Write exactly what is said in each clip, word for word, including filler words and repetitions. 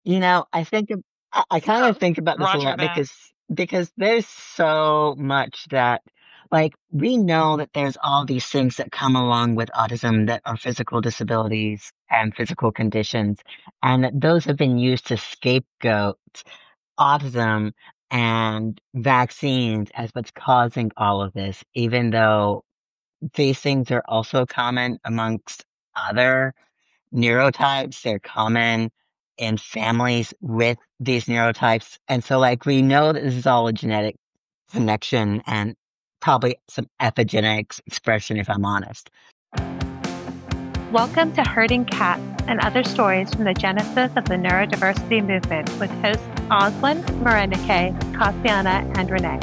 You know, I think of, I, I kind Oh, of think about this a Roger lot that. because because there's so much that like we know that there's all these things that come along with autism that are physical disabilities and physical conditions, and that those have been used to scapegoat autism and vaccines as what's causing all of this, even though these things are also common amongst other neurotypes. They're common in families with these neurotypes. And so, like, we know that this is all a genetic connection and probably some epigenetics expression, if I'm honest. Welcome to Herding Cats and other stories from the genesis of the neurodiversity movement with hosts Oslin, Marenike, Kassiana, and Renee.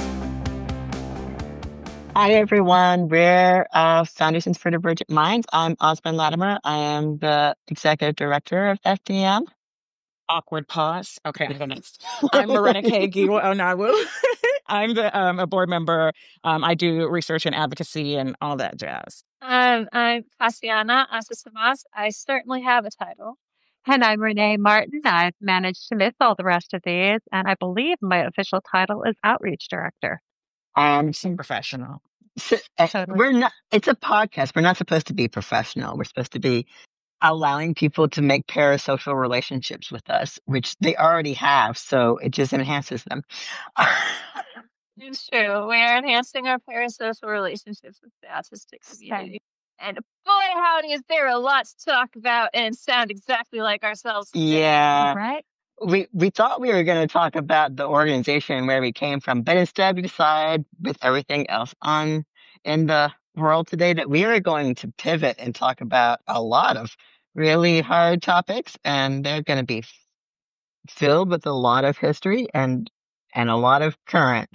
Hi, everyone. We're uh, Foundations for Divergent Minds. I'm Osmond Latimer. I am the executive director of F D M. Awkward pause. Okay, I'm going next. I'm Marenike Giwa Onawu. I'm the um, a board member. Um, I do research and advocacy and all that jazz. Um, I'm Kassiana Asasamas. I certainly have a title. And I'm Renee Martin. I've managed to miss all the rest of these, and I believe my official title is Outreach Director. Um, So professional. so, uh, Totally. we're not, it's a podcast. We're not supposed to be professional. We're supposed to be allowing people to make parasocial relationships with us, which they already have. So it just enhances them. It's true. We are enhancing our parasocial relationships with the autistic community. And boy, howdy, is there a lot to talk about and sound exactly like ourselves today. Yeah. Right? We we thought we were going to talk about the organization where we came from, but instead we decided, with everything else on in the world today, that we are going to pivot and talk about a lot of really hard topics, and they're going to be f- filled with a lot of history and and a lot of current.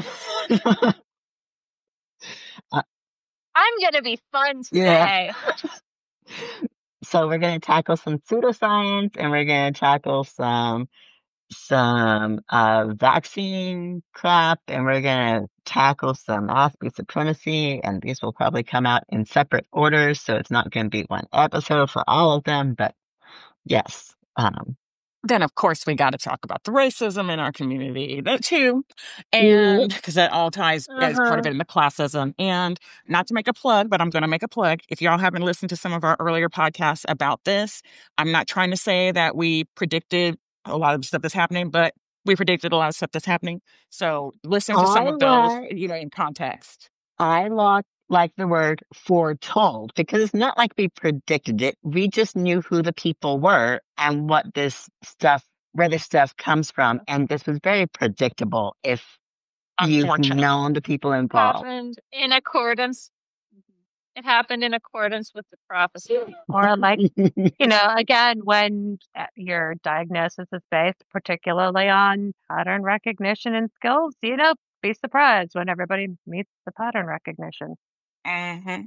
Uh, I'm going to be fun yeah. today. So we're going to tackle some pseudoscience, and we're going to tackle some some uh, vaccine crap, and we're going to tackle some Aspie supremacy, and these will probably come out in separate orders, so it's not going to be one episode for all of them, but yes. Um, Then, of course, we got to talk about the racism in our community, that too. yeah. And because that all ties as part of Uh-huh. it in the classism. And not to make a plug, but I'm going to make a plug. If y'all haven't listened to some of our earlier podcasts about this, I'm not trying to say that we predicted a lot of stuff that's happening, but we predicted a lot of stuff that's happening. So listen to some I of those, like, you know, in context. I like, like the word foretold, because it's not like we predicted it. We just knew who the people were and what this stuff, where this stuff comes from, and this was very predictable if you've Unfortunately. known the people involved. Happened in accordance. It happened in accordance with the prophecy. Or like, you know, again, when uh, your diagnosis is based particularly on pattern recognition and skills, you know, be surprised when everybody meets the pattern recognition. Mm-hmm.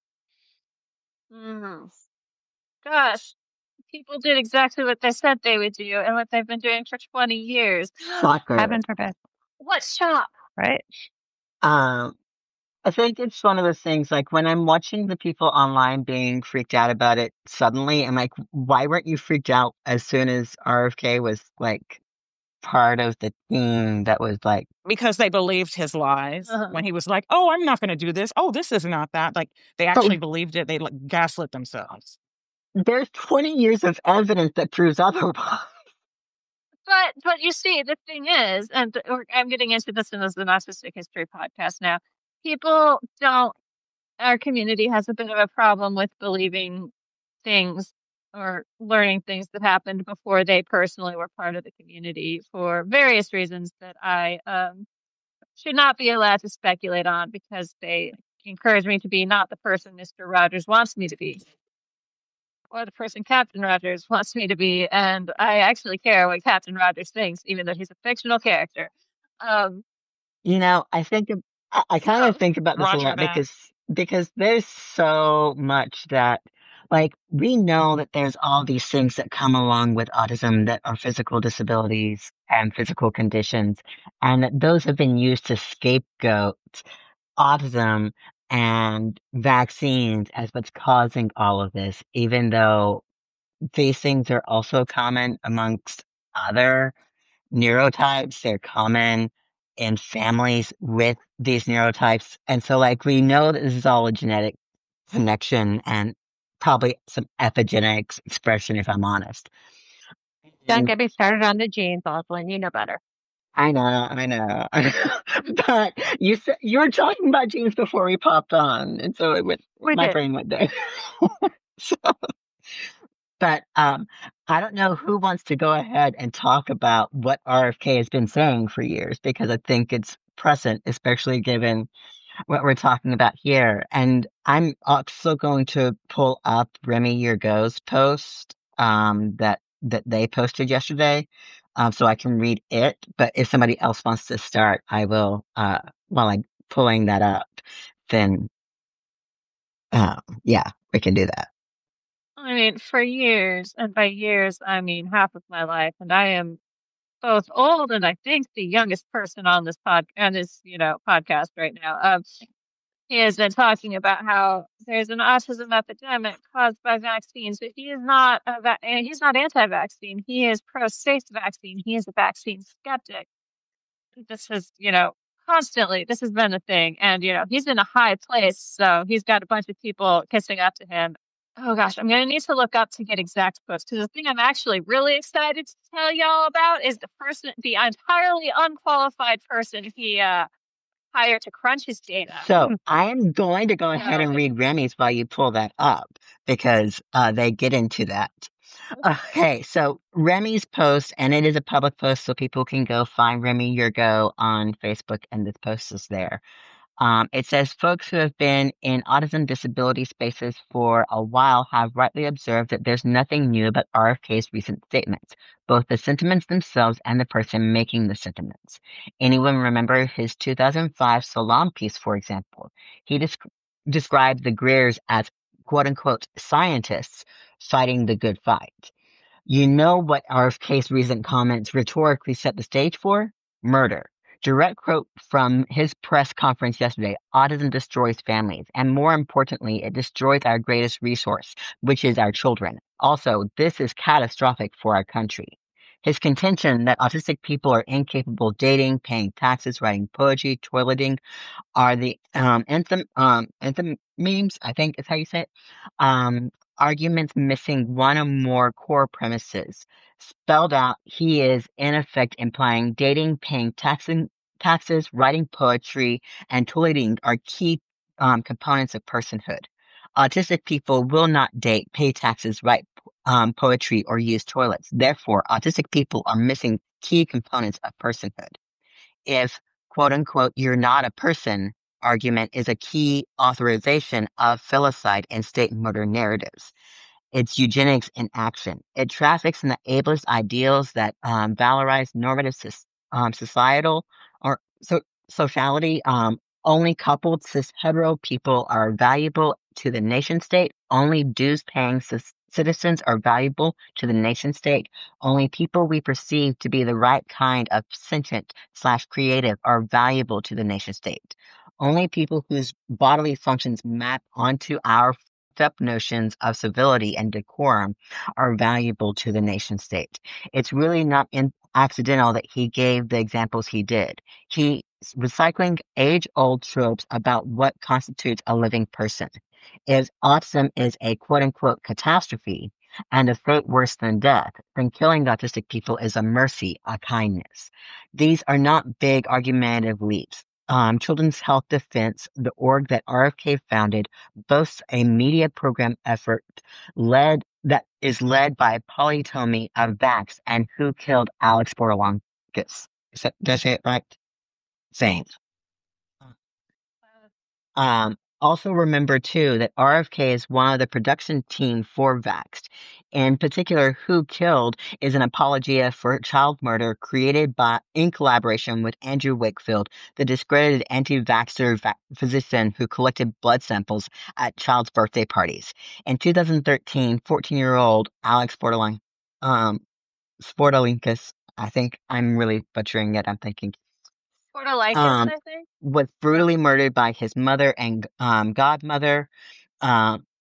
Mhm. Gosh, people did exactly what they said they would do and what they've been doing for twenty years. Shocker. Heaven forbid, What shop? right? Um, I think it's one of those things like when I'm watching the people online being freaked out about it suddenly, I'm like, why weren't you freaked out as soon as R F K was like part of the team that was like, Because they believed his lies Uh-huh. when he was like, "Oh, I'm not going to do this. Oh, this is not that." Like they but actually believed it. They like gaslit themselves. there's twenty years of evidence that proves otherwise. But but you see, the thing is, and th- or I'm getting into this in this the narcissistic history podcast now. People don't. Our community has a bit of a problem with believing things or learning things that happened before they personally were part of the community for various reasons that I um, should not be allowed to speculate on because they encourage me to be not the person Mister Rogers wants me to be or the person Captain Rogers wants me to be. And I actually care what Captain Rogers thinks, even though he's a fictional character. Um, You know, I think of, I, I kind oh, of think about this a Roger lot that. because because there's so much that like we know that there's all these things that come along with autism that are physical disabilities and physical conditions, and that those have been used to scapegoat autism and vaccines as what's causing all of this, even though these things are also common amongst other neurotypes. They're common in families with these neurotypes. And so, like, we know that this is all a genetic connection and probably some epigenetics expression, if I'm honest. Don't And get me started on the genes, Oswald. You know better. I know, I know, but you said you were talking about genes before we popped on, and so it went. We My did. brain went there. So, but um, I don't know who wants to go ahead and talk about what R F K has been saying for years, because I think it's present, especially given what we're talking about here. And I'm also going to pull up Remy Yergo's post um, that that they posted yesterday, um, so I can read it. But if somebody else wants to start, I will. Uh, while I'm pulling that up, then um, yeah, we can do that. I mean, for years, and by years, I mean half of my life, and I am both old and I think the youngest person on this pod on this, you know, podcast right now. Um, he has been talking about how there's an autism epidemic caused by vaccines, but he is not a va- and he's not anti-vaccine. He is pro-safe vaccine. He is a vaccine skeptic. This has, you know, constantly this has been a thing, and you know, he's in a high place, so he's got a bunch of people kissing up to him. Oh gosh, I'm gonna need to look up to get exact quotes, because the thing I'm actually really excited to tell y'all about is the person, the entirely unqualified person he uh hired to crunch his data. So I am going to go ahead and So, read Remy's while you pull that up, because uh, they get into that. Okay, so Remy's post, and it is a public post, so people can go find Remy Yergo on Facebook, and this post is there. Um, it says folks who have been in autism disability spaces for a while have rightly observed that there's nothing new about R F K's recent statements, both the sentiments themselves and the person making the sentiments. Anyone remember his two thousand five Salam piece, for example? He desc- described the Greers as quote unquote scientists fighting the good fight. You know what R F K's recent comments rhetorically set the stage for? Murder. Direct quote from his press conference yesterday: autism destroys families, and more importantly, it destroys our greatest resource, which is our children. Also, this is catastrophic for our country. His contention that autistic people are incapable of dating, paying taxes, writing poetry, toileting, are the um anthem um anthem memes, I think is how you say it. Um Arguments missing one or more core premises. Spelled out, he is in effect implying dating, paying taxing, taxes, writing poetry, and toileting are key um, components of personhood. Autistic people will not date, pay taxes, write um, poetry, or use toilets. Therefore, autistic people are missing key components of personhood. If quote unquote you're not a person argument is a key authorization of filicide and state murder narratives. It's eugenics in action. It traffics in the ableist ideals that um, valorize normative cis, um, societal or so, sociality. Um, only coupled cis hetero people are valuable to the nation state. Only dues paying cis- citizens are valuable to the nation state. Only people we perceive to be the right kind of sentient slash creative are valuable to the nation state. Only people whose bodily functions map onto our up notions of civility and decorum are valuable to the nation state. It's really not in- accidental that he gave the examples he did. He recycling age-old tropes about what constitutes a living person. If autism is a quote-unquote catastrophe and a fate worse than death, then killing autistic people is a mercy, a kindness. These are not big argumentative leaps. Um, Children's Health Defense, the org that R F K founded, boasts a media program effort led that is led by Polytomy of Vax and Who Killed Alex Borlankis. Is that, did I say it right? Same. Um, also remember too that R F K is one of the production team for Vaxxed. In particular, Who Killed is an apologia for child murder created by in collaboration with Andrew Wakefield, the discredited anti-vaxxer va- physician who collected blood samples at child's birthday parties. In two thousand thirteen, fourteen-year-old Alex Sportalinkus, um, Sportalinkus, I think I'm really butchering it. I'm thinking Portalicus, um, I think. was brutally murdered by his mother and um, godmother. Um,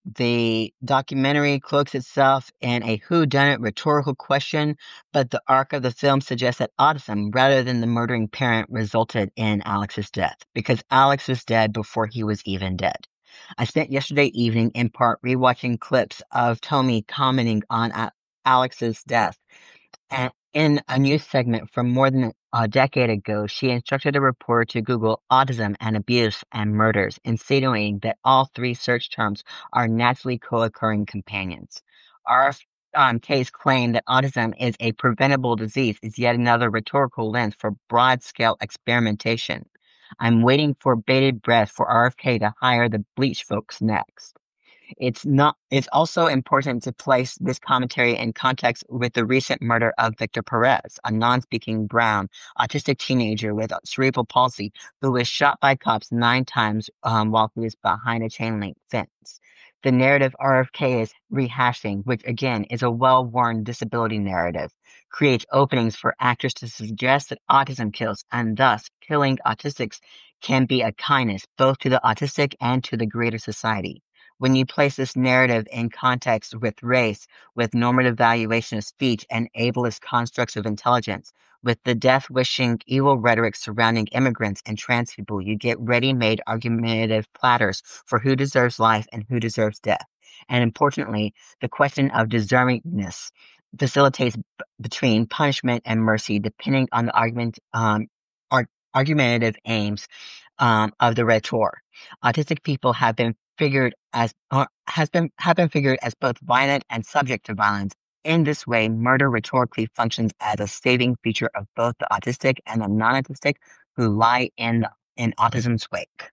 The documentary cloaks itself in a whodunit rhetorical question, but the arc of the film suggests that autism, rather than the murdering parent, resulted in Alex's death, because Alex was dead before he was even dead. I spent yesterday evening in part rewatching clips of Tommy commenting on A- Alex's death. And in a news segment from more than a decade ago, she instructed a reporter to Google autism and abuse and murders, insinuating that all three search terms are naturally co-occurring companions. R F K's claim that autism is a preventable disease is yet another rhetorical lens for broad-scale experimentation. I'm waiting for bated breath for R F K to hire the bleach folks next. It's not. It's also important to place this commentary in context with the recent murder of Victor Perez, a non-speaking brown autistic teenager with cerebral palsy who was shot by cops nine times um, while he was behind a chain link fence. The narrative R F K is rehashing, which again is a well-worn disability narrative, creates openings for actors to suggest that autism kills, and thus killing autistics can be a kindness both to the autistic and to the greater society. When you place this narrative in context with race, with normative valuation of speech, and ableist constructs of intelligence, with the death-wishing evil rhetoric surrounding immigrants and trans people, you get ready-made argumentative platters for who deserves life and who deserves death. And importantly, the question of deservingness facilitates b- between punishment and mercy, depending on the argument, um, ar- argumentative aims um, of the rhetor. Autistic people have been figured as or has been have been figured as both violent and subject to violence. In this way, murder rhetorically functions as a saving feature of both the autistic and the non-autistic who lie in in autism's wake.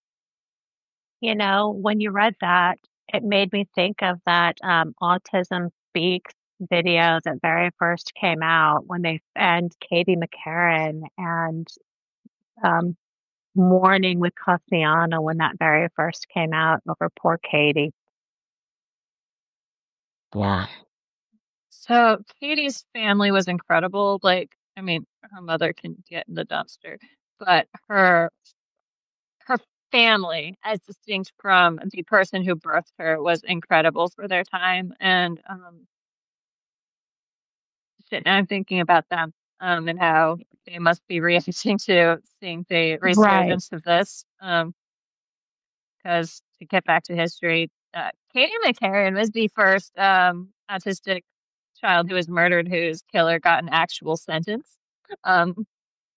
You know, when you read that, it made me think of that um, Autism Speaks video that very first came out when they and Katie McCarran and um, mourning with Cassiano when that very first came out over poor Katie. Yeah. So Katie's family was incredible. Like, I mean, her mother can get in the dumpster, but her her family, as distinct from the person who birthed her, was incredible for their time. And um, shit, now I'm thinking about them um, and how they must be reacting to seeing the Right. resurgence of this. Um, because to get back to history, uh, Katie McCarran was the first um, autistic child who was murdered whose killer got an actual sentence, um,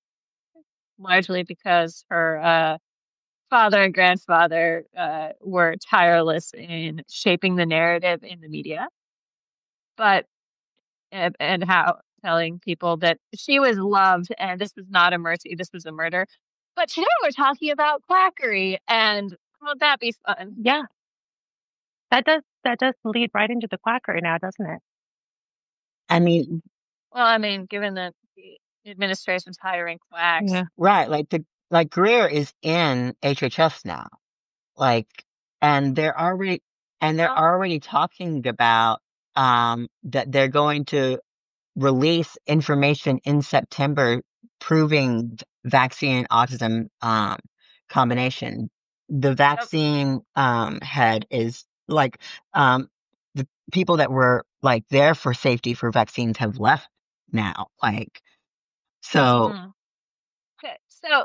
largely because her uh, father and grandfather uh, were tireless in shaping the narrative in the media, but and, and how telling people that she was loved and this was not a mercy, this was a murder. But today we're talking about quackery, and won't that be fun? Yeah. That does that does lead right into the quackery now, doesn't it? I mean, Well, I mean, given that the administration's hiring quacks, Yeah. right, like the like Greer is in H H S now. Like and they're already and they're well, already talking about um that they're going to release information in September proving v- vaccine and autism um, combination. The yep. vaccine um, head is like um, the people that were like there for safety for vaccines have left now. Like so, Mm. Okay, so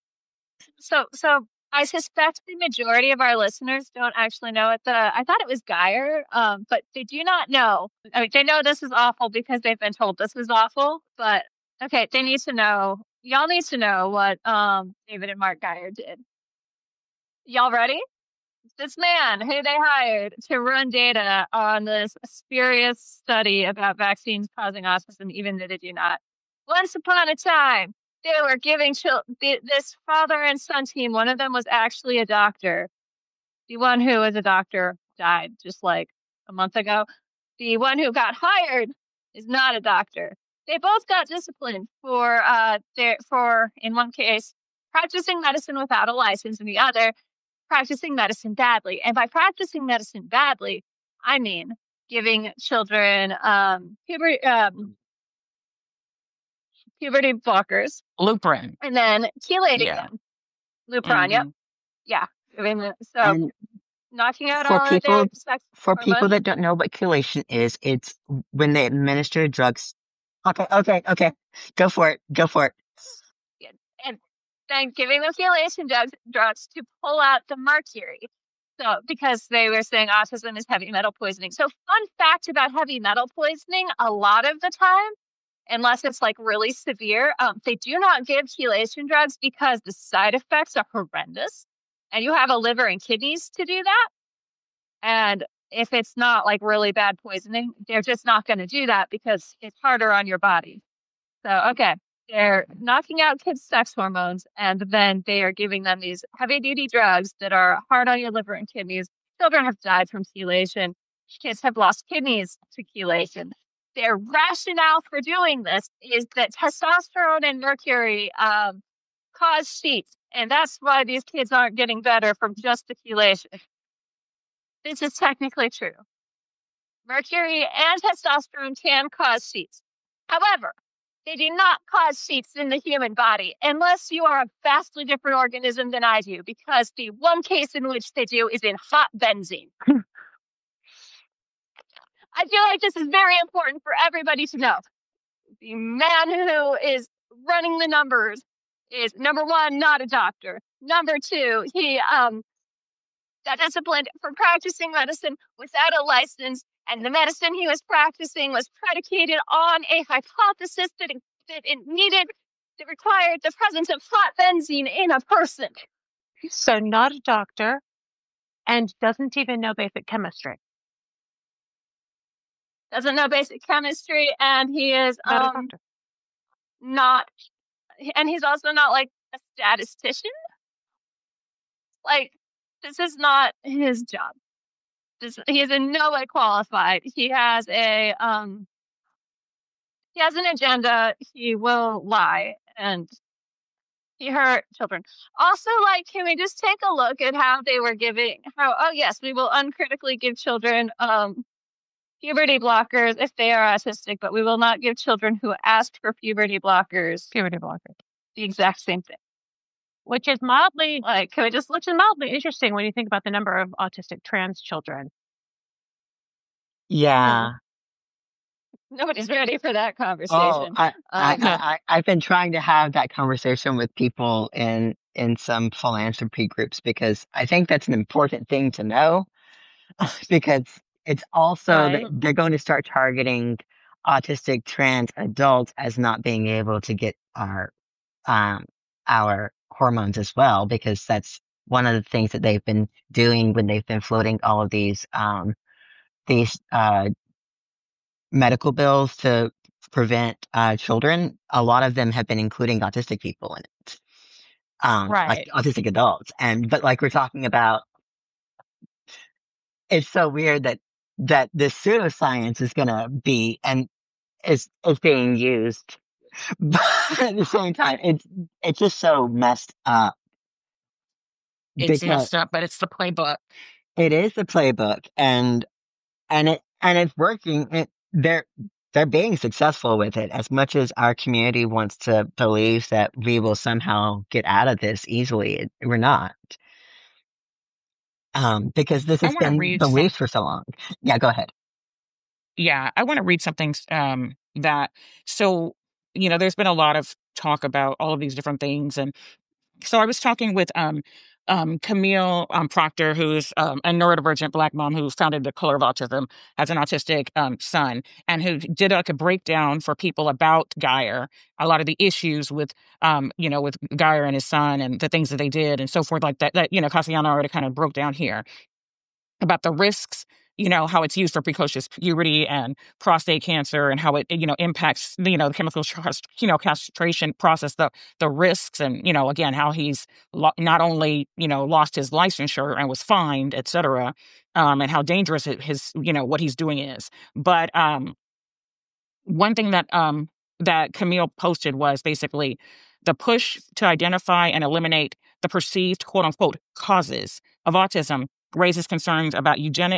so so I suspect the majority of our listeners don't actually know it. The I thought it was Geyer, um, but they do not know. I mean, they know this is awful because they've been told this is awful. But okay, they need to know. Y'all need to know what um David and Mark Geyer did. Y'all ready? This man who they hired to run data on this spurious study about vaccines causing autism, even though they do not. Once upon a time, they were giving children, this father and son team, one of them was actually a doctor. The one who was a doctor died just like a month ago. The one who got hired is not a doctor. They both got disciplined for, uh, their, for, in one case, practicing medicine without a license, and the other, practicing medicine badly. And by practicing medicine badly, I mean giving children um, puberty, um, puberty blockers Lupron. and then chelating Yeah. them. Lupron, yep. Mhm. Yeah. Giving them- So and knocking out For all of their people, sex for people hormones. that don't know what chelation is, it's when they administer drugs. Okay, okay, okay. Go for it. Go for it. Yeah, and then giving them chelation drugs, drugs to pull out the mercury. So, because they were saying autism is heavy metal poisoning. So, fun fact about heavy metal poisoning: a lot of the time, unless it's like really severe, um, they do not give chelation drugs because the side effects are horrendous, and you have a liver and kidneys to do that. And if it's not like really bad poisoning, they're just not going to do that because it's harder on your body. So, okay, they're knocking out kids' sex hormones, and then they are giving them these heavy duty drugs that are hard on your liver and kidneys. Children have died from chelation. Kids have lost kidneys to chelation. Their rationale for doing this is that testosterone and mercury um, cause sheets, and that's why these kids aren't getting better from just the chelation. This is technically true. Mercury and testosterone can cause sheets. However, they do not cause sheets in the human body unless you are a vastly different organism than I do, because the one case in which they do is in hot benzene. I feel like this is very important for everybody to know. The man who is running the numbers is, number one, not a doctor. Number two, he um got disciplined for practicing medicine without a license, and the medicine he was practicing was predicated on a hypothesis that it, that it needed, that required the presence of hot benzene in a person. So not a doctor and doesn't even know basic chemistry. Doesn't know basic chemistry, and he is Not a um doctor. not, and he's also not like a statistician. Like, this is not his job. This, he is in no way qualified. He has a um he has an agenda. He will lie, and he hurt children. Also, like, can we just take a look at how they were giving, how, oh yes, we will uncritically give children um puberty blockers if they are autistic, but we will not give children who ask for puberty blockers Puberty blockers. the exact same thing. Which is mildly, Like, can we just look which is mildly interesting when you think about the number of autistic trans children. Yeah. Nobody's ready for that Oh, conversation. I, I, Um, No. I, I, I've been trying to have that conversation with people in in some philanthropy groups because I think that's an important thing to know because it's also that Right. they're going to start targeting autistic trans adults as not being able to get our um our hormones as well because that's one of the things that they've been doing when they've been floating all of these um these uh medical bills to prevent uh, children, a lot of them have been including autistic people in it, um, like Right. autistic adults. And but like we're talking about, it's so weird that that this pseudoscience is gonna be and is is being used, but at the same time, it's it's just so messed up It's because messed up, but it's the playbook. it is the playbook and and it and it's working. It, they're they're being successful with it as much as our community wants to believe that we will somehow get out of this easily. It, we're not, um, because this I has want to been read some. believed for so long. Yeah, go ahead. Yeah, I want to read something um, that. So, you know, there's been a lot of talk about all of these different things, and so I was talking with um, um, Camille um, Proctor, who's um, a neurodivergent Black mom who founded the Color of Autism, has an autistic um, son, and who did like a breakdown for people about Geyer, a lot of the issues with, um, you know, with Geyer and his son, and the things that they did, and so forth, like that. That you know, Cassiano already kind of broke down here about the risks, you know, how it's used for precocious puberty and prostate cancer and how it, you know, impacts, you know, the chemical, you know, castration process, the, the risks. And, you know, again, how he's lo- not only, you know, lost his licensure and was fined, et cetera, um, and how dangerous it, his, you know, what he's doing is. But um, one thing that, um, that Camille posted was basically the push to identify and eliminate the perceived quote unquote causes of autism raises concerns about eugenic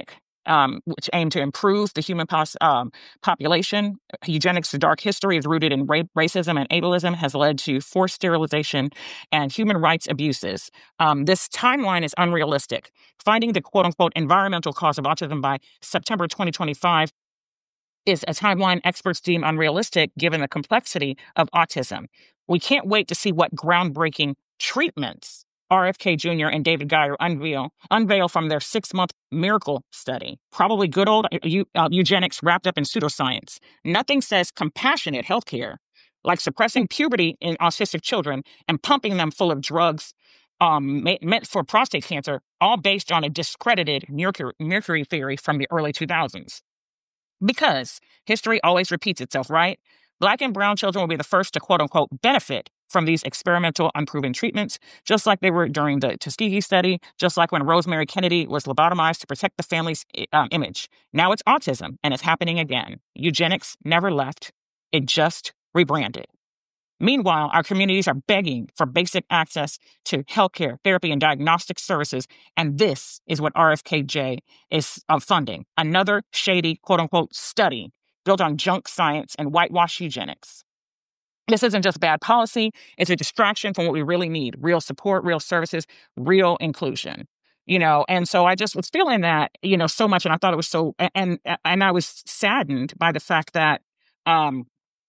um, which aim to improve the human pos- um, population. Eugenics' dark history is rooted in ra- racism and ableism, has led to forced sterilization and human rights abuses. Um, this timeline is unrealistic. Finding the quote unquote environmental cause of autism by September twenty twenty-five is a timeline experts deem unrealistic given the complexity of autism. We can't wait to see what groundbreaking treatments R F K Junior and David Geyer unveil, unveil from their six-month miracle study. Probably good old uh, eu- uh, eugenics wrapped up in pseudoscience. Nothing says compassionate healthcare like suppressing puberty in autistic children and pumping them full of drugs um, ma- meant for prostate cancer, all based on a discredited mercury, mercury theory from the early two thousands. Because history always repeats itself, right? Black and brown children will be the first to quote unquote benefit from these experimental unproven treatments, just like they were during the Tuskegee study, just like when Rosemary Kennedy was lobotomized to protect the family's um, image. Now it's autism, and it's happening again. Eugenics never left, it just rebranded. Meanwhile, our communities are begging for basic access to healthcare, therapy, and diagnostic services. And this is what R F K J is uh, funding. Another shady, quote unquote, study built on junk science and whitewash eugenics. This isn't just bad policy, it's a distraction from what we really need: real support, real services, real inclusion. You know, and so I just was feeling that, you know, so much. And I thought it was so, and, and I was saddened by the fact that, um,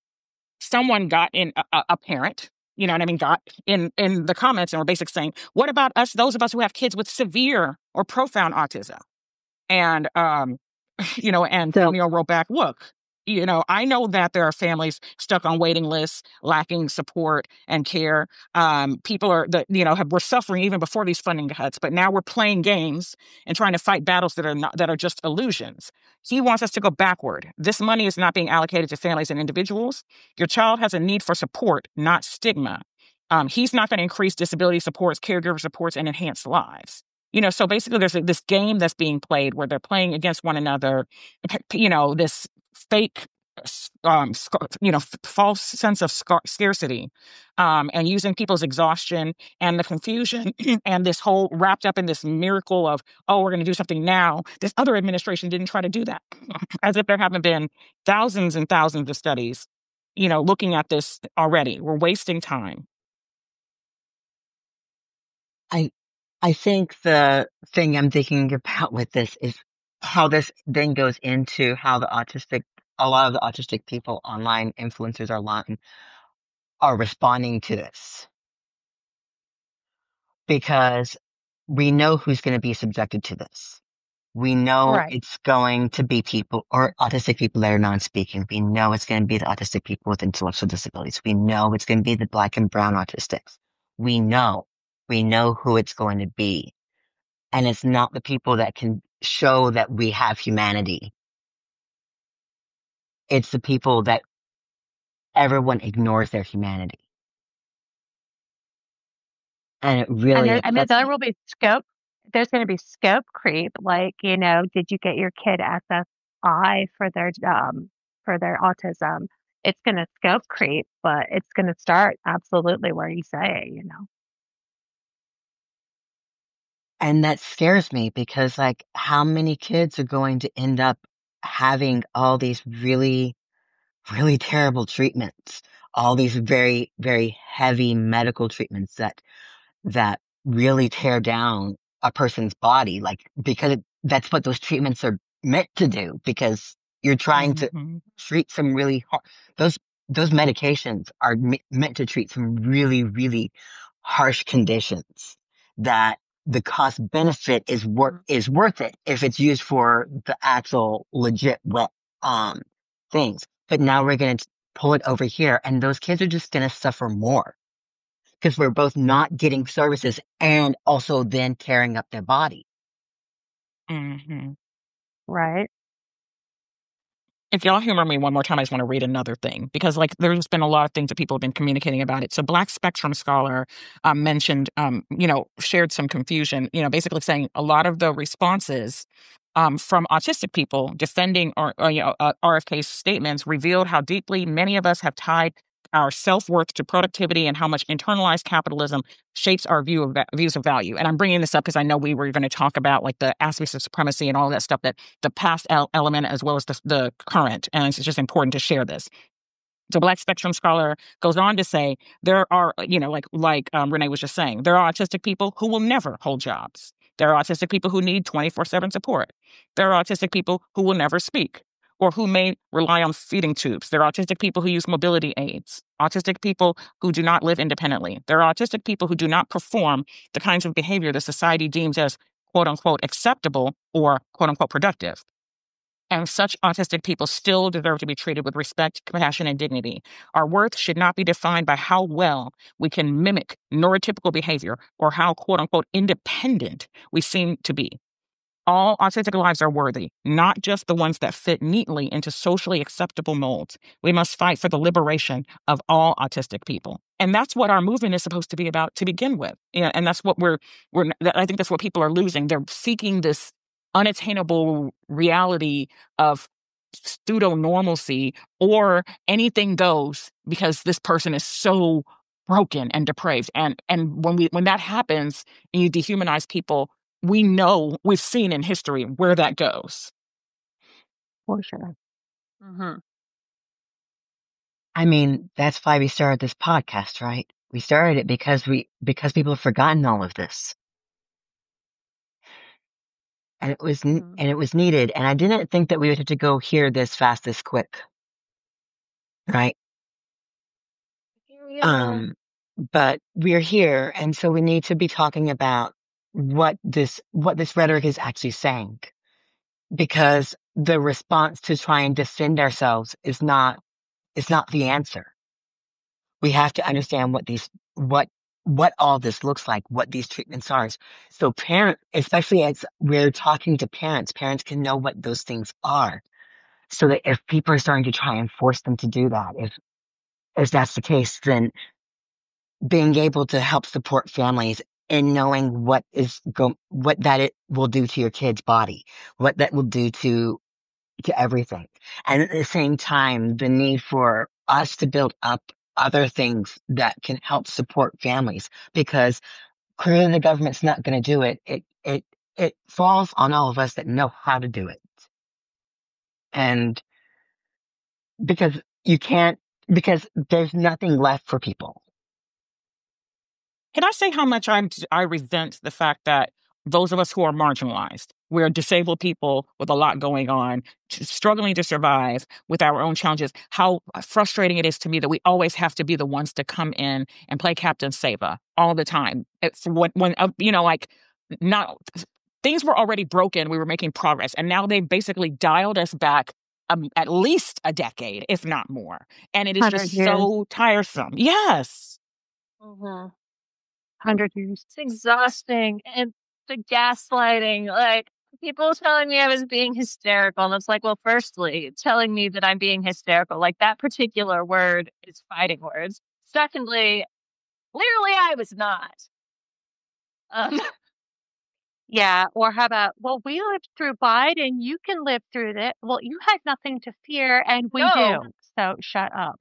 someone got in a, a parent, you know what I mean, got in in the comments and were basically saying, what about us, those of us who have kids with severe or profound autism? And um, you know, and So Camille wrote back, look, you know, I know that there are families stuck on waiting lists, lacking support and care. Um, people are, the, you know, have, were suffering even before these funding cuts, but now we're playing games and trying to fight battles that are not, that are just illusions. He wants us to go backward. This money is not being allocated to families and individuals. Your child has a need for support, not stigma. Um, he's not going to increase disability supports, caregiver supports, and enhance lives. You know, so basically there's a, this game that's being played where they're playing against one another, you know, this fake, um, you know, f- false sense of scar- scarcity, um, and using people's exhaustion and the confusion and this whole wrapped up in this miracle of, oh, we're going to do something now. This other administration didn't try to do that, as if there haven't been thousands and thousands of studies, you know, looking at this already. We're wasting time. I I think the thing I'm thinking about with this is how this then goes into how the autistic a lot of the autistic people online, influencers online, are responding to this. Because we know who's going to be subjected to this. We know Right. it's going to be people or autistic people that are non-speaking. We know it's going to be the autistic people with intellectual disabilities. We know it's going to be the black and brown autistics. We know. We know who it's going to be. And it's not the people that can show that we have humanity. It's the people that everyone ignores their humanity. And it And really there, I mean, upsets there me. will be scope. There's going to be scope creep. Like, you know, did you get your kid S S I for their um for their autism? It's going to scope creep, but it's going to start absolutely where you say, you know. And that scares me because, like, how many kids are going to end up having all these really, really terrible treatments, all these very, very heavy medical treatments that that really tear down a person's body, like because it, that's what those treatments are meant to do. Because you're trying to Mm-hmm. treat some really hard those those medications are me- meant to treat some really, really harsh conditions that the cost benefit is worth Mhm. is worth it if it's used for the actual legit wet um things. But now we're gonna pull it over here, and those kids are just gonna suffer more because we're both not getting services and also then tearing up their body. Mm-hmm. Right. If y'all humor me one more time, I just want to read another thing because, like, there's been a lot of things that people have been communicating about it. So, Black Spectrum Scholar um, mentioned, um, you know, shared some confusion, you know, basically saying a lot of the responses um, from autistic people defending or, or you know, uh, R F K's statements revealed how deeply many of us have tied our self-worth to productivity and how much internalized capitalism shapes our view of va- views of value. And I'm bringing this up because I know we were going to talk about like the aspects of supremacy and all that stuff, that the past el- element as well as the, the current. And it's just important to share this. So Black Spectrum Scholar goes on to say there are, you know, like like um, Renee was just saying, there are autistic people who will never hold jobs. There are autistic people who need twenty-four seven support. There are autistic people who will never speak or who may rely on feeding tubes. There are autistic people who use mobility aids. Autistic people who do not live independently. There are autistic people who do not perform the kinds of behavior that society deems as quote unquote acceptable or quote unquote productive. And such autistic people still deserve to be treated with respect, compassion, and dignity. Our worth should not be defined by how well we can mimic neurotypical behavior or how, quote unquote, independent we seem to be. All autistic lives are worthy, not just the ones that fit neatly into socially acceptable molds. We must fight for the liberation of all autistic people. And that's what our movement is supposed to be about to begin with. You know, and that's what we're, we're, I think that's what people are losing. They're seeking this unattainable reality of pseudo normalcy or anything goes because this person is so broken and depraved. And and when we when that happens and you dehumanize people, we know, we've seen in history where that goes. For sure. Mm-hmm. I mean, that's why we started this podcast, right? We started it because we because people have forgotten all of this. And it was n- Mhm. and it was needed. And I didn't think that we would have to go here this fast, this quick, right? Here we are. Um, but we're here, and so we need to be talking about what this what this rhetoric is actually saying, because the response to try and defend ourselves is not is not the answer. We have to understand what these what what all this looks like, what these treatments are. So parent, especially as we're talking to parents, parents can know what those things are. So that if people are starting to try and force them to do that, if if that's the case, then being able to help support families in knowing what is go what that it will do to your kid's body, what that will do to to everything. And at the same time, the need for us to build up other things that can help support families, because clearly the government's not going to do it. It it it falls on all of us that know how to do it. And because you can't because there's nothing left for people. Can I say how much I'm, I resent the fact that those of us who are marginalized, we're disabled people with a lot going on, t- struggling to survive with our own challenges, how frustrating it is to me that we always have to be the ones to come in and play Captain Sava all the time. It's when, when uh, you know, like, not things were already broken, we were making progress, and now they've basically dialed us back um, at least a decade, if not more. And it is Hundred just years. so tiresome. Yes. Mm-hmm. Hundred years. It's exhausting. And the gaslighting, like people telling me I was being hysterical. And it's like, well, firstly, telling me that I'm being hysterical, like that particular word is fighting words. Secondly, clearly I was not. Um, Yeah. Or how about, well, we lived through Biden. You can live through it. Well, you had nothing to fear, and we No. do. So shut up.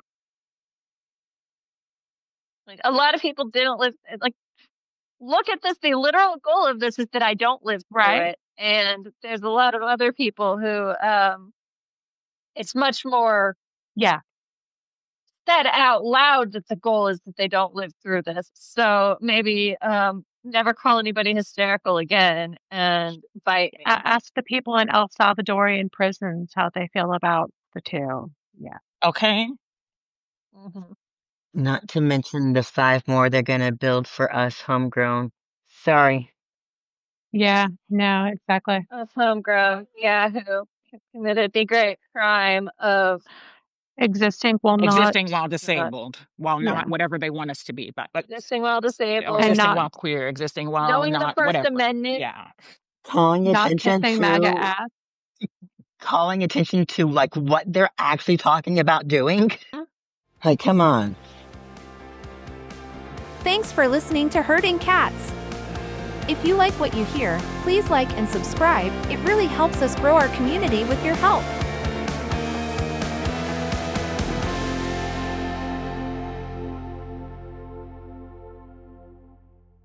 like a lot of people didn't live, like, look at this. The literal goal of this is that I don't live through Right. it. And there's a lot of other people who, um, it's much more Yeah. said out loud that the goal is that they don't live through this. So maybe um, never call anybody hysterical again and bite me. A- ask the people in El Salvadorian prisons how they feel about the two. Yeah. Okay. Mhm. Not to mention the five more they're going to build for us homegrown. Sorry. Yeah. No, exactly. Of homegrown, yeah, who committed the great crime of Existing will not. Existing while disabled, while Yeah. not whatever they want us to be, but, but existing while or disabled, And existing not- while queer, existing while knowing the not First whatever. Amendment. Yeah. Calling Not attention kissing MAGA to ass. calling attention to like what they're actually talking about doing. Like, come on. Thanks for listening to Herding Cats. If you like what you hear, please like and subscribe. It really helps us grow our community with your help.